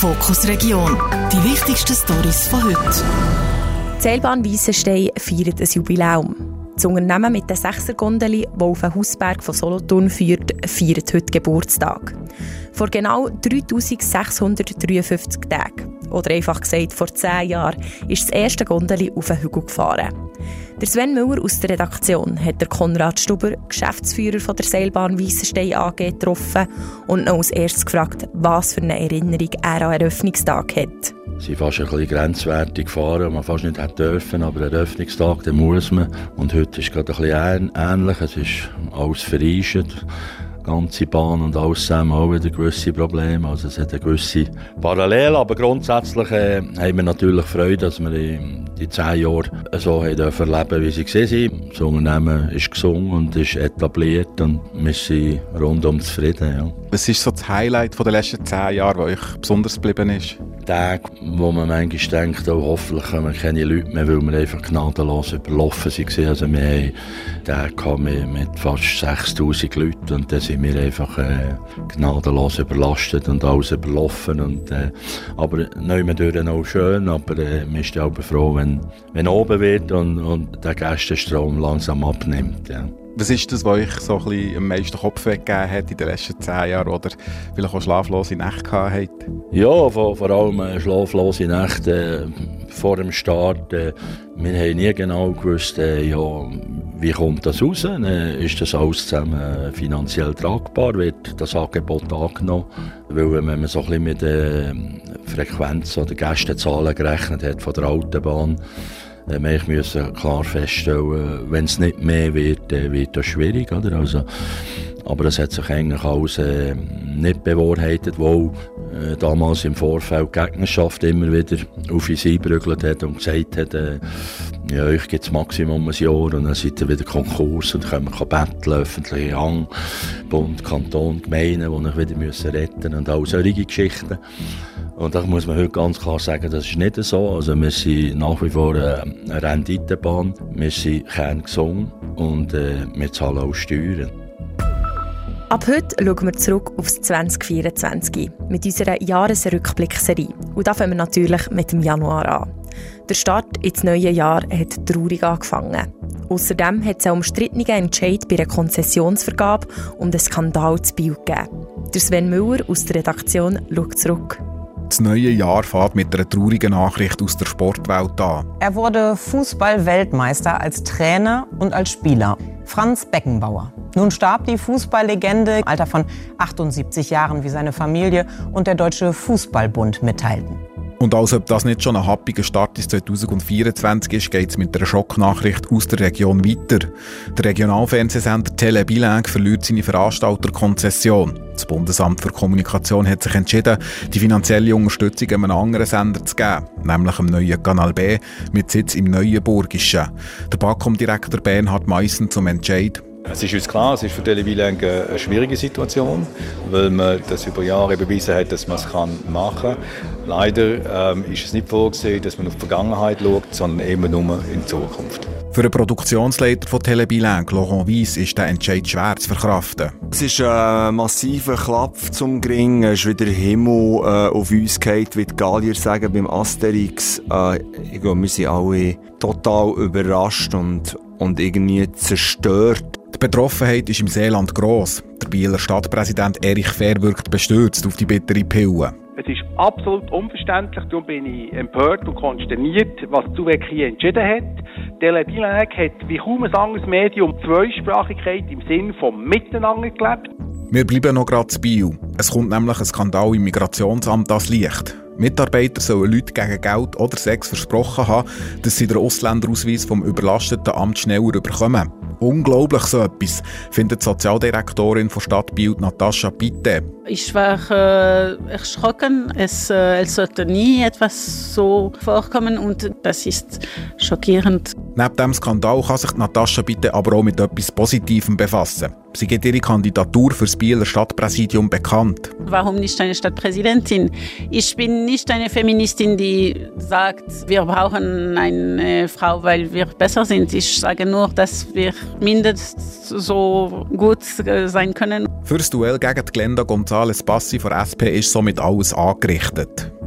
Fokus Region. Die wichtigsten Storys von heute. Die Seilbahn Weissenstein feiert ein Jubiläum. Das Unternehmen mit den 6er-Gondeli, das auf den Hausberg von Solothurn führt, feiert heute Geburtstag. Vor genau 3653 Tagen, oder einfach gesagt vor 10 Jahren, ist das erste Gondeli auf den Hügel gefahren. Der Sven Müller aus der Redaktion hat der Konrad Stuber, Geschäftsführer von der Seilbahn Weissenstein AG, getroffen und noch als erstes gefragt, was für eine Erinnerung er an Eröffnungstag hat. Sie sind fast ein bisschen grenzwertig gefahren, man fast nicht hätte dürfen, aber Eröffnungstag, den muss man. Und heute ist es gerade ein bisschen ähnlich, es ist alles vereist. Die ganze Bahn und alles zusammen auch wieder gewisse Probleme. Also es hat eine gewisse Parallele, aber grundsätzlich haben wir natürlich Freude, dass wir die 10 Jahre so erleben dürfen, wie sie waren. Das Unternehmen ist gesungen und ist etabliert und wir sind rundum zufrieden. Ja. Was ist so das Highlight der letzten 10 Jahre, das euch besonders geblieben ist? Tage, wo man manchmal denkt, oh, hoffentlich kommen keine Leute mehr, weil wir einfach gnadenlos überlaufen waren. Also wir haben Tage mit fast 6000 Leuten und dann sind wir einfach gnadenlos überlastet und alles überlaufen. Und, aber nehmen wir auch schön, aber wir sind auch froh, wenn oben wird und der Gästestrom langsam abnimmt. Ja. Was ist das, was euch so ein bisschen am meisten Kopf weggegeben hat in den letzten 10 Jahren oder vielleicht auch schlaflose Nächte gehabt habt? Ja, vor allem schlaflose Nächte vor dem Start. Wir haben nie genau gewusst, wie kommt das raus? Ist das alles zusammen finanziell tragbar? Wird das Angebot angenommen? Weil wenn man so ein bisschen mit der Frequenz oder Gästezahlen gerechnet hat von der Autobahn, ich musste klar feststellen, wenn es nicht mehr wird, wird das schwierig. Oder? Also, aber es hat sich eigentlich alles nicht bewahrheitet, wo damals im Vorfeld die Gegnerschaft immer wieder auf uns eingeprügelt hat und gesagt hat, ja, euch gibt es Maximum ein Jahr und dann seid ihr wieder Konkurs und können betteln, öffentliche Hand, Bund, Kanton, Gemeinden, die euch wieder müssen retten und all solche Geschichten. Und da muss man heute ganz klar sagen, das ist nicht so. Also wir sind nach wie vor eine Renditebahn, wir sind kerngesund und wir zahlen auch Steuern. Ab heute schauen wir zurück auf das 2024 mit unserer Jahresrückblickserie. Und da fangen wir natürlich mit dem Januar an. Der Start ins neue Jahr hat traurig angefangen. Außerdem hat es einen umstrittenen Entscheid bei einer Konzessionsvergabe um den Skandal zu Biel gegeben. Der Sven Müller aus der Redaktion schaut zurück. Das neue Jahr fährt mit einer traurigen Nachricht aus der Sportwelt an. Er wurde Fußball-Weltmeister als Trainer und als Spieler. Franz Beckenbauer. Nun starb die Fußballlegende im Alter von 78 Jahren, wie seine Familie und der Deutsche Fußballbund mitteilten. Und als ob das nicht schon ein happiger Start ins 2024 ist, geht es mit einer Schocknachricht aus der Region weiter. Der Regionalfernsehsender Tele Bilingue verliert seine Veranstalterkonzession. Das Bundesamt für Kommunikation hat sich entschieden, die finanzielle Unterstützung einem anderen Sender zu geben, nämlich dem neuen Kanal B mit Sitz im Neuenburgischen. Der BAKOM-Direktor Bernhard Meissen zum Entscheid. Es ist uns klar, es ist für Tele Bilingue eine schwierige Situation, weil man das über Jahre bewiesen hat, dass man es machen kann. Leider ist es nicht vorgesehen, dass man auf die Vergangenheit schaut, sondern eben nur in die Zukunft. Für den Produktionsleiter von Tele Bilingue, Laurent Weiss, ist der Entscheid schwer zu verkraften. Es ist ein massiver Klapp zum Gring. Es ist wieder Himmel auf uns gefallen, wie die Gallier sagen beim Asterix. Ich glaube, wir sind alle total überrascht und irgendwie zerstört. Die Betroffenheit ist im Seeland gross. Der Bieler Stadtpräsident Erich Fehr wirkt bestürzt auf die bittere Pille. Es ist absolut unverständlich, darum bin ich empört und konsterniert, was die UWEG hier entschieden hat. Tele Bilingue hat wie kaum ein anderes Medium Zweisprachigkeit im Sinn von Miteinander gelebt. Wir bleiben noch gerade zu Biel. Es kommt nämlich ein Skandal im Migrationsamt ans Licht. Mitarbeiter sollen Leute gegen Geld oder Sex versprochen haben, dass sie den Ausländerausweis vom überlasteten Amt schneller bekommen. Unglaublich so etwas, findet die Sozialdirektorin von Stadt Biel, Natascha Pitte. Ich war erschrocken. Es sollte nie etwas so vorkommen und das ist schockierend. Neben dem Skandal kann sich Natascha Pitte aber auch mit etwas Positivem befassen. Sie gibt ihre Kandidatur für das Bieler Stadtpräsidium bekannt. Warum nicht eine Stadtpräsidentin? Ich bin nicht eine Feministin, die sagt, wir brauchen eine Frau, weil wir besser sind. Ich sage nur, dass wir mindestens so gut sein können. Für das Duell gegen Glenda González Bassi von SP ist somit alles angerichtet.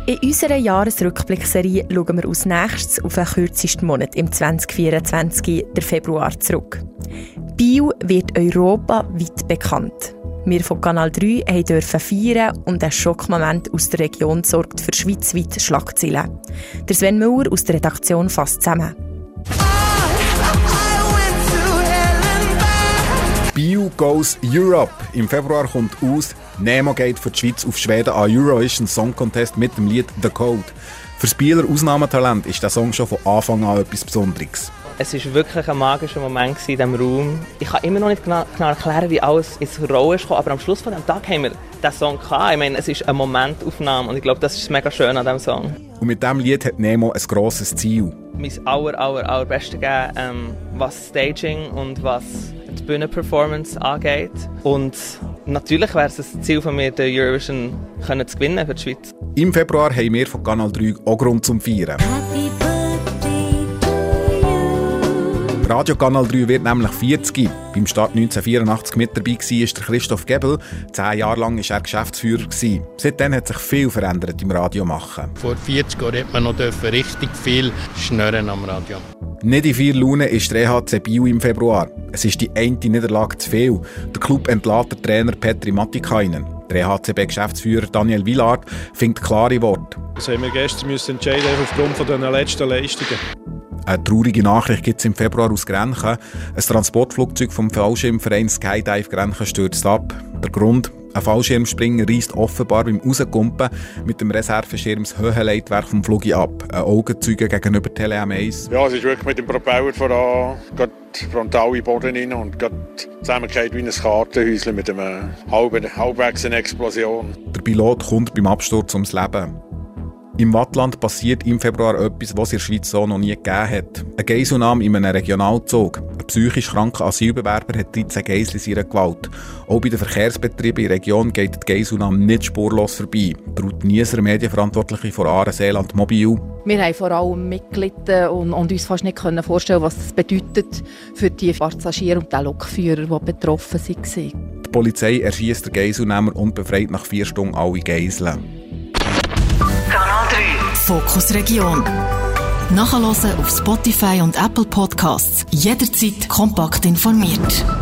In unserer Jahresrückblickserie schauen wir als nächstes auf den kürzesten Monat im 2024, der Februar, zurück. Biel wird europaweit bekannt. Wir von Kanal 3 dürfen feiern und ein Schockmoment aus der Region sorgt für schweizweite Schlagzeilen. Der Sven Müller aus der Redaktion fasst zusammen. Biel goes Europe. Im Februar kommt aus, Nemo geht für die Schweiz auf Schweden an Eurovision Song Contest mit dem Lied «The Code». Für das Bieler Ausnahmetalent ist der Song schon von Anfang an etwas Besonderes. Es war wirklich ein magischer Moment in diesem Raum. Ich kann immer noch nicht genau erklären, wie alles ins Rollen kam, aber am Schluss von diesem Tag haben wir diesen Song gehabt. Ich meine, es ist eine Momentaufnahme und ich glaube, das ist mega schön an diesem Song. Und mit diesem Lied hat Nemo ein grosses Ziel. Mein allerbestes geben, was Staging und was die Bühnenperformance angeht. Und natürlich wäre es ein Ziel von mir, den Eurovision zu gewinnen für die Schweiz. Im Februar haben wir von Kanal 3 auch Grund zum Feiern. Radio Kanal 3 wird nämlich 40. Beim Start 1984 mit dabei war der Christoph Gebel. 10 Jahre lang war er Geschäftsführer. Seitdem hat sich viel verändert im Radiomachen. Vor 40 Jahren hat man noch richtig viel schnurren am Radio. Nicht in viel Laune ist der EHC Biel im Februar. Es ist die eine Niederlage zu viel. Der Club entlässt den Trainer Petri Matikainen. Der EHCB-Geschäftsführer Daniel Villard findet klare Worte. Das haben wir gestern entscheiden aufgrund von den letzten Leistungen. Eine traurige Nachricht gibt es im Februar aus Grenchen. Ein Transportflugzeug vom Fallschirmverein Skydive Grenchen stürzt ab. Der Grund? Ein Fallschirmspringer reist offenbar beim Rauskumpen mit dem Reserveschirm das Höhenleitwerk vom Flug ab. Ein Augenzeuge gegenüber Tele M1. Ja, es ist wirklich mit dem Propeller voran, gerade frontal in den Boden rein und gerade zusammengefallen wie ein Kartenhäuschen mit einer halbwegs eine Explosion. Der Pilot kommt beim Absturz ums Leben. Im Wattland passiert im Februar etwas, was es in der Schweiz so noch nie gegeben hat. Ein Geiselnahme in einem Regionalzug. Ein psychisch kranker Asylbewerber hat 13 Geisel in seiner Gewalt. Auch bei den Verkehrsbetrieben in der Region geht die Geiselnahme nicht spurlos vorbei. Ruth Nieser, Medienverantwortliche von Aare Seeland Mobil. Wir haben vor allem mitgelitten und uns fast nicht vorstellen, was das bedeutet für die Passagiere und die Lokführer, die betroffen waren. Die Polizei erschießt den Geiselnehmer und befreit nach 4 Stunden alle Geiseln. Kanal 3 Fokus Region. Nachhören auf Spotify und Apple Podcasts. Jederzeit kompakt informiert.